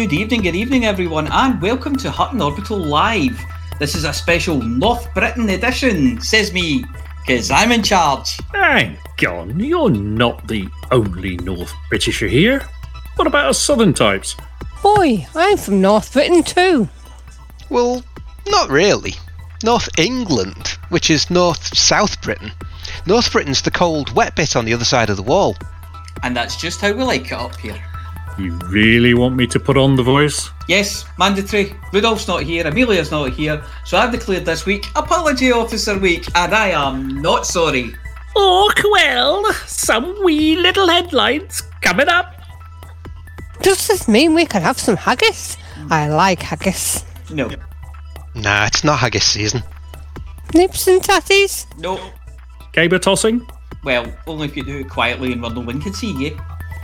Good evening everyone, and welcome to Hutton Orbital Live. This is a special North Britain edition, says me, 'cause I'm in charge. Hang on, you're not the only North Britisher here. What about us Southern types? Boy, I'm from North Britain too. Well, not really. North England, which is North-South Britain. North Britain's the cold, wet bit on the other side of the wall. And that's just how we like it up here. You really want me to put on the voice? Yes, mandatory. Rudolph's not here, Amelia's not here, so I've declared this week Apology Officer Week, and I am not sorry. Oh, well, some wee little headlines coming up. Does this mean we can have some haggis? I like haggis. No. Nah, it's not haggis season. Nips and tatties? No. Caber tossing? Well, only if you do it quietly and no one can see you.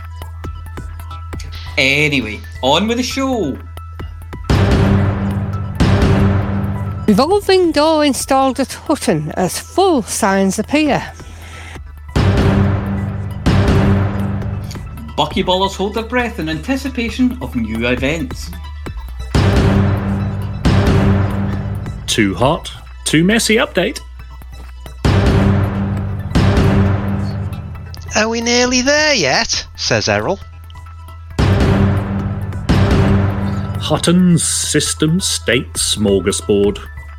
Anyway, on with the show. Revolving door installed at Hutton as full signs appear. Buckyballers hold their breath in anticipation of new events. Too hot, too messy update. Are we nearly there yet? Says Errol. Hutton's System State Smorgasbord.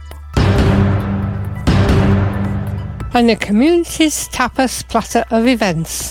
And the community's tapas platter of events.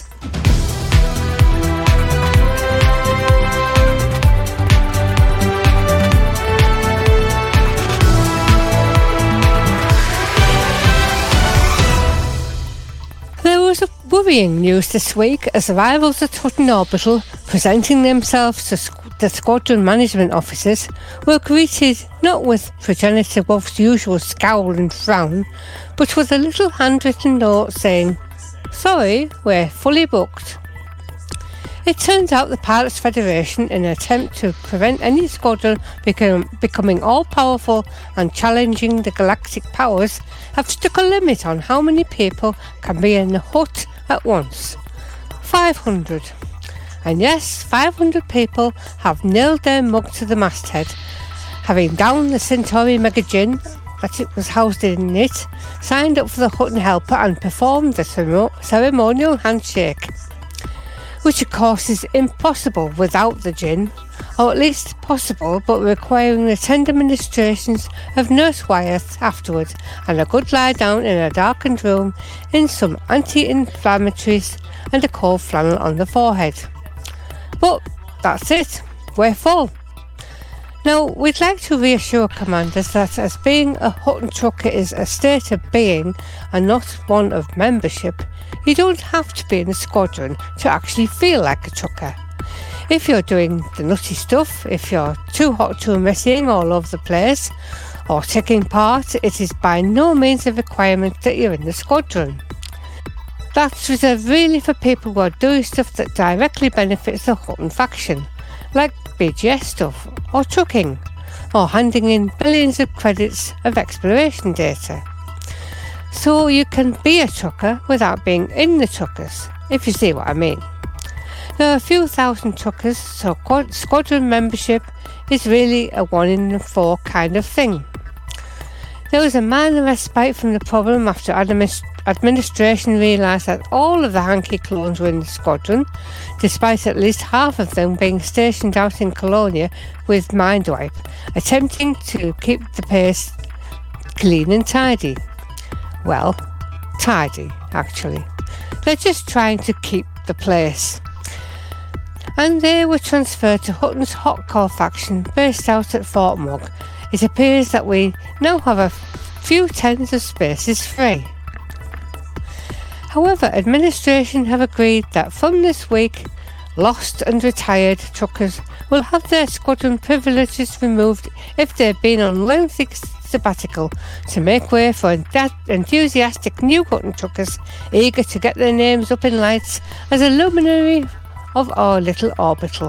There was a worrying news this week as arrivals at Hutton Orbital presenting themselves to the squadron management officers were greeted not with progenitor Wolf's usual scowl and frown, but with a little handwritten note saying, "Sorry, we're fully booked." It turns out the Pilots Federation, in an attempt to prevent any squadron becoming all-powerful and challenging the galactic powers, have stuck a limit on how many people can be in the hut at once. 500. And yes, 500 people have nailed their mug to the masthead, having downed the Centauri Megagin that it was housed in it, signed up for the Hutton Helper and performed the ceremonial handshake, which of course is impossible without the gin, or at least possible but requiring the tender ministrations of Nurse Wyeth afterwards and a good lie down in a darkened room in some anti-inflammatories and a cold flannel on the forehead. But that's it, we're full. Now, we'd like to reassure commanders that as being a Hutton trucker is a state of being and not one of membership, you don't have to be in a squadron to actually feel like a trucker. If you're doing the nutty stuff, if you're too hot to messing all over the place, or taking part, it is by no means a requirement that you're in the squadron. That's reserved really for people who are doing stuff that directly benefits the Hutton faction, like BGS stuff, or trucking, or handing in billions of credits of exploration data. So you can be a trucker without being in the truckers, if you see what I mean. There are a few thousand truckers, so squadron membership is really a 1 in 4 kind of thing. There was a minor respite from the problem after administration realised that all of the Hanky clones were in the squadron, despite at least half of them being stationed out in Colonia with Mindwipe, attempting to keep the place clean and tidy. Well, tidy, actually. They're just trying to keep the place. And they were transferred to Hutton's Hot Core faction based out at Fort Mug. It appears that we now have a few tens of spaces free. However, administration have agreed that from this week, lost and retired truckers will have their squadron privileges removed if they've been on lengthy sabbatical to make way for enthusiastic new Hutton truckers eager to get their names up in lights as a luminary of our little orbital.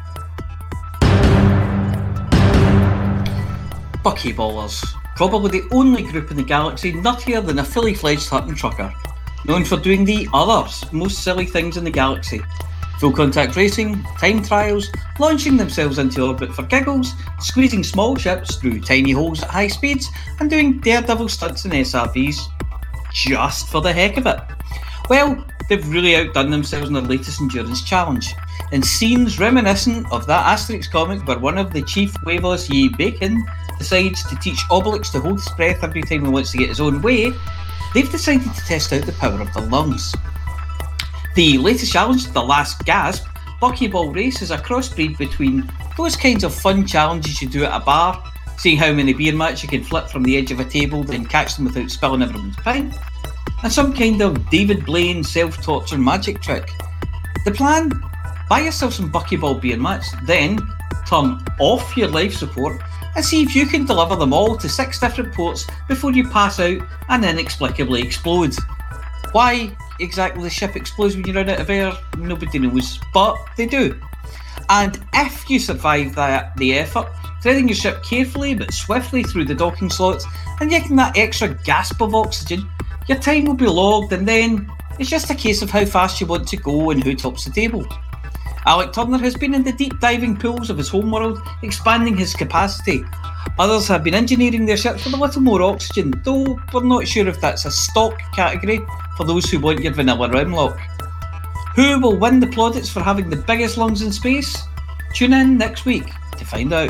Buckyballers. Probably the only group in the galaxy nuttier than a fully fledged Hutton trucker, known for doing the others most silly things in the galaxy. Full contact racing, time trials, launching themselves into orbit for giggles, squeezing small ships through tiny holes at high speeds, and doing daredevil stunts in SRVs just for the heck of it. Well, they've really outdone themselves in their latest endurance challenge, in scenes reminiscent of that Asterix comic where one of the chief waveless Ye Bacon decides to teach Obelix to hold his breath every time he wants to get his own way. They've decided to test out the power of their lungs. The latest challenge, The Last Gasp, Buckyball Race, is a crossbreed between those kinds of fun challenges you do at a bar, seeing how many beer mats you can flip from the edge of a table then catch them without spilling everyone's pint, and some kind of David Blaine self-torture magic trick. The plan? Buy yourself some Buckyball beer mats, then turn off your life support and see if you can deliver them all to 6 different ports before you pass out and inexplicably explode. Why exactly the ship explodes when you run out of air, nobody knows, but they do. And if you survive the effort, threading your ship carefully but swiftly through the docking slots and getting that extra gasp of oxygen, your time will be logged, and then it's just a case of how fast you want to go and who tops the table. Alec Turner has been in the deep diving pools of his homeworld, expanding his capacity. Others have been engineering their ships with a little more oxygen, though we're not sure if that's a stock category for those who want your vanilla Rimlock. Who will win the plaudits for having the biggest lungs in space? Tune in next week to find out.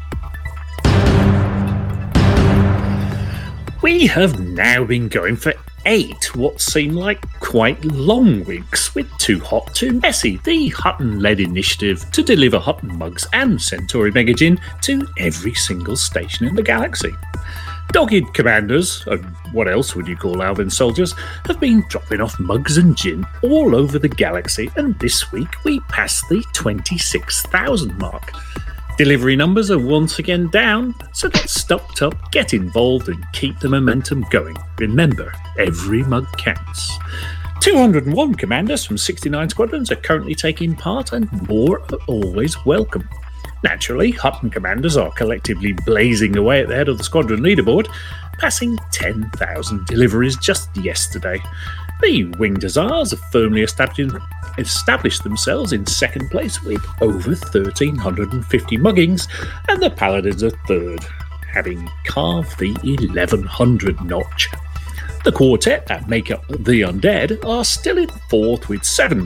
We have now been going for 8 what seem like quite long weeks with Too Hot Too Messy, the Hutton-led initiative to deliver Hutton mugs and Centauri Mega Gin to every single station in the galaxy. Dogged commanders, and what else would you call Alvin soldiers, have been dropping off mugs and gin all over the galaxy, and this week we passed the 26,000 mark. Delivery numbers are once again down, so get stocked up, get involved and keep the momentum going. Remember, every mug counts. 201 commanders from 69 squadrons are currently taking part, and more are always welcome. Naturally, Hutton commanders are collectively blazing away at the head of the squadron leaderboard, passing 10,000 deliveries just yesterday. The Winged Hussars have firmly established themselves in second place with over 1,350 muggings, and the Paladins are third, having carved the 1,100 notch. The quartet that make up the Undead are still in fourth with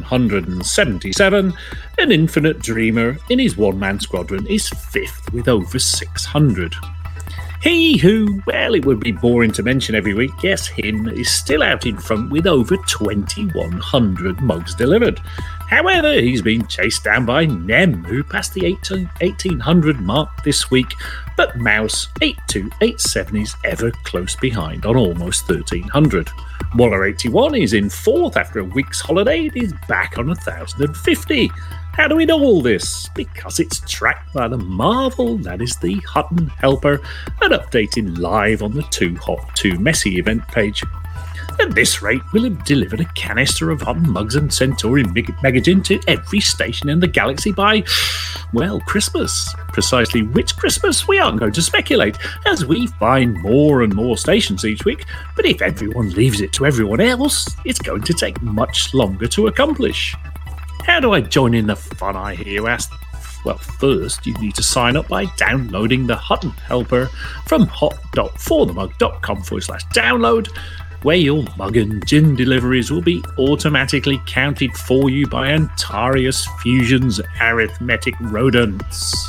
777, and Infinite Dreamer in his one-man squadron is fifth with over 600. He who, well, it would be boring to mention every week, yes, him, is still out in front with over 2,100 mugs delivered. However, he's been chased down by Nem, who passed the 1,800 mark this week, but Mouse 8287 is ever close behind on almost 1,300. Waller 81 is in fourth after a week's holiday and is back on 1,050. How do we know all this? Because it's tracked by the marvel that is the Hutton Helper and updated live on the Too Hot Too Messy event page. At this rate, we'll have delivered a canister of Hutton mugs and Centauri Mega Gin to every station in the galaxy by, well, Christmas. Precisely which Christmas, we aren't going to speculate, as we find more and more stations each week, but if everyone leaves it to everyone else, it's going to take much longer to accomplish. How do I join in the fun, I hear you ask? Well, first you need to sign up by downloading the Hutton Helper from hot.forthemug.com/download, where your mug and gin deliveries will be automatically counted for you by Antarius Fusion's arithmetic rodents.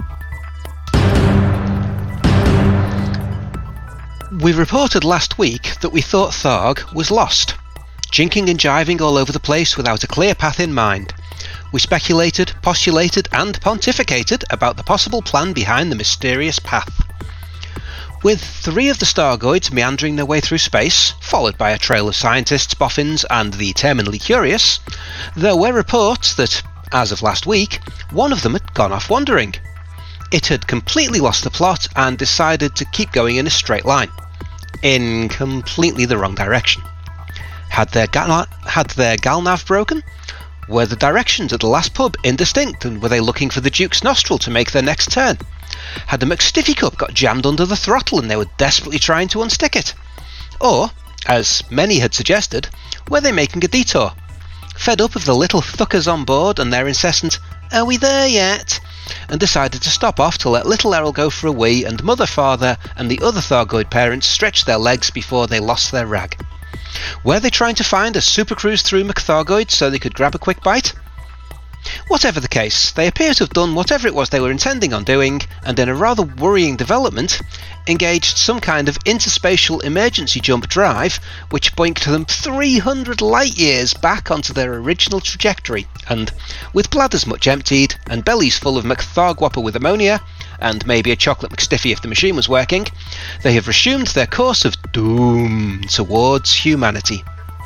We reported last week that we thought Tharg was lost, jinking and jiving all over the place without a clear path in mind. We speculated, postulated and pontificated about the possible plan behind the mysterious path. With 3 of the Stargoids meandering their way through space, followed by a trail of scientists, boffins and the terminally curious, there were reports that, as of last week, one of them had gone off wandering. It had completely lost the plot and decided to keep going in a straight line, in completely the wrong direction. Had their Galnav broken? Were the directions at the last pub indistinct, and were they looking for the Duke's nostril to make their next turn? Had the McStiffy cup got jammed under the throttle and they were desperately trying to unstick it? Or, as many had suggested, were they making a detour? fed up of the little thuckers on board and their incessant, "Are we there yet?" and decided to stop off to let little Errol go for a wee and mother, father and the other Thargoid parents stretch their legs before they lost their rag. Were they trying to find a super cruise through McThargoid so they could grab a quick bite? Whatever the case, they appear to have done whatever it was they were intending on doing, and in a rather worrying development, engaged some kind of interspatial emergency jump drive which boinked them 300 light years back onto their original trajectory, and, with bladders much emptied and bellies full of McThargwhopper with ammonia, and maybe a chocolate McStiffy if the machine was working, they have resumed their course of doom towards humanity.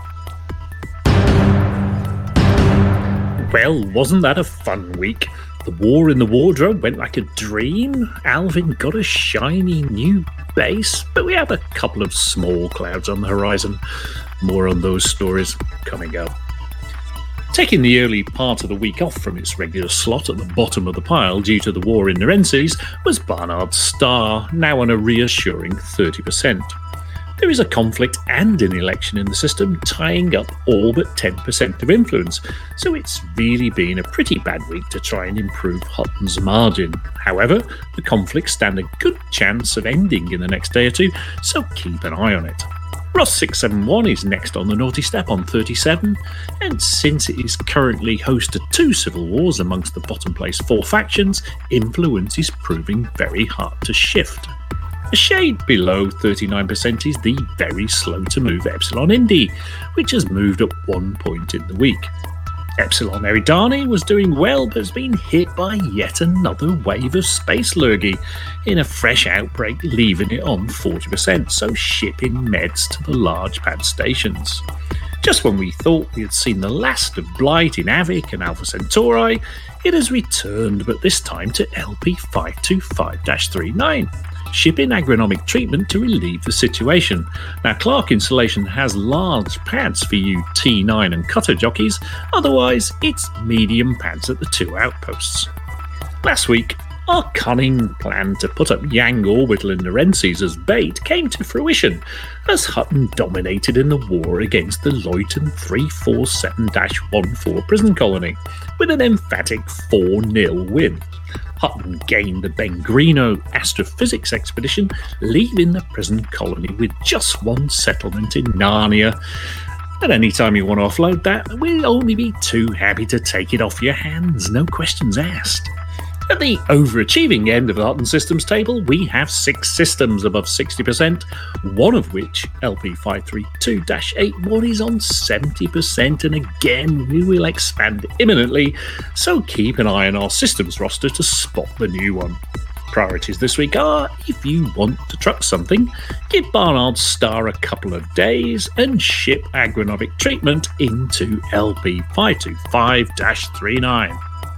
Well, wasn't that a fun week? The war in the wardrobe went like a dream. Alvin got a shiny new base, but we have a couple of small clouds on the horizon. More on those stories coming up. Taking the early part of the week off from its regular slot at the bottom of the pile due to the war in Narences was Barnard Star, now on a reassuring 30%. There is a conflict and an election in the system, tying up all but 10% of influence, so it's really been a pretty bad week to try and improve Hutton's margin. However, the conflicts stand a good chance of ending in the next day or two, so keep an eye on it. Ross 671 is next on the naughty step on 37, and since it is currently host to 2 civil wars amongst the bottom place 4 factions, influence is proving very hard to shift. A shade below 39% is the very slow to move Epsilon Indy, which has moved up 1 point in the week. Epsilon Eridani was doing well but has been hit by yet another wave of space lurgy, in a fresh outbreak leaving it on 40%, so shipping meds to the large pad stations. Just when we thought we had seen the last of Blight in Avic and Alpha Centauri, it has returned, but this time to LP525-39. Shipping agronomic treatment to relieve the situation. Now, Clark Insulation has large pads for you T9 and cutter jockeys, otherwise it's medium pads at the 2 outposts. Last week, our cunning plan to put up Yang Orbital and Narences as bait came to fruition, as Hutton dominated in the war against the Luyten 347-14 prison colony, with an emphatic 4-0 win. Hutton gained the Bengrino astrophysics expedition, leaving the prison colony with just 1 settlement in Narnia. At any time you want to offload that, we'll only be too happy to take it off your hands, no questions asked. At the overachieving end of the Hutton Systems table, we have 6 systems above 60%, one of which, LP532-81, is on 70%, and again, we will expand imminently, so keep an eye on our systems roster to spot the new one. Priorities this week are, if you want to truck something, give Barnard Star a couple of days and ship agronomic treatment into LP525-39.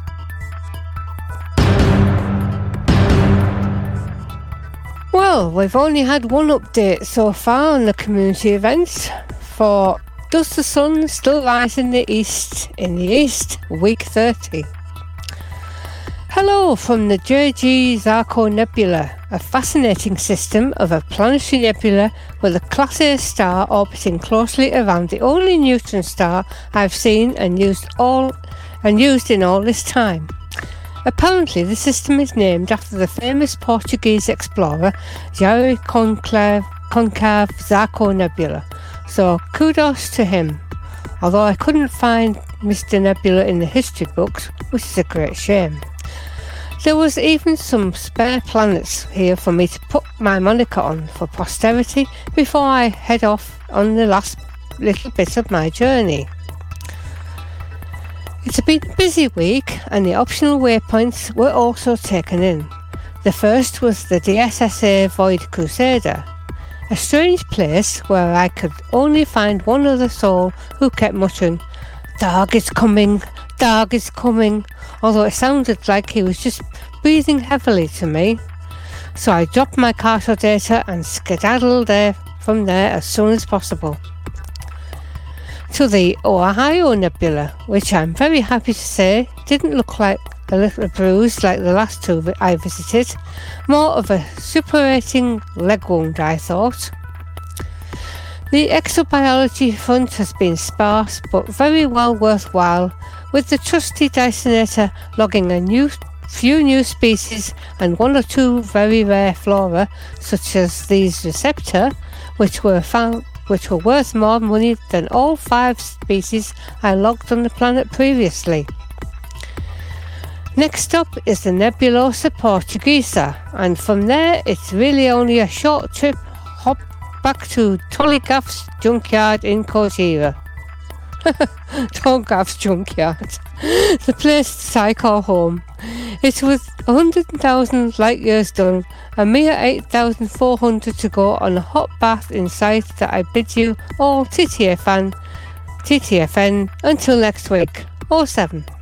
Well, we've only had one update so far on the community events for Does the Sun Still Rise in the East, week 30. Hello from the JG Zarko Nebula, a fascinating system of a planetary nebula with a Class A star orbiting closely around the only neutron star I've seen and used in all this time. Apparently, the system is named after the famous Portuguese explorer Jair Concave Zarco Nebula, so kudos to him. Although I couldn't find Mr. Nebula in the history books, which is a great shame. There was even some spare planets here for me to put my moniker on for posterity before I head off on the last little bit of my journey. It's been a busy week, and the optional waypoints were also taken in. The first was the DSSA Void Crusader, a strange place where I could only find one other soul who kept muttering, "Darg is coming, Darg is coming," although it sounded like he was just breathing heavily to me. So I dropped my carto data and skedaddled from there as soon as possible. To the Ohio Nebula, which I'm very happy to say didn't look like a little bruise like the last 2 I visited, more of a suppurating leg wound, I thought. The exobiology front has been sparse but very well worthwhile, with the trusty Dysonator logging few new species and 1 or 2 very rare flora, such as these Receptor, which were worth more money than all 5 species I logged on the planet previously. Next up is the Nebulosa Portuguesa, and from there it's really only a short trip hop back to Tollygaff's junkyard in Cortira. Tollygaff's junkyard, the place I call home. It's with 100,000 light years done, a mere 8,400 to go on a hot bath in sight, that I bid you all TTFN until next week. 07.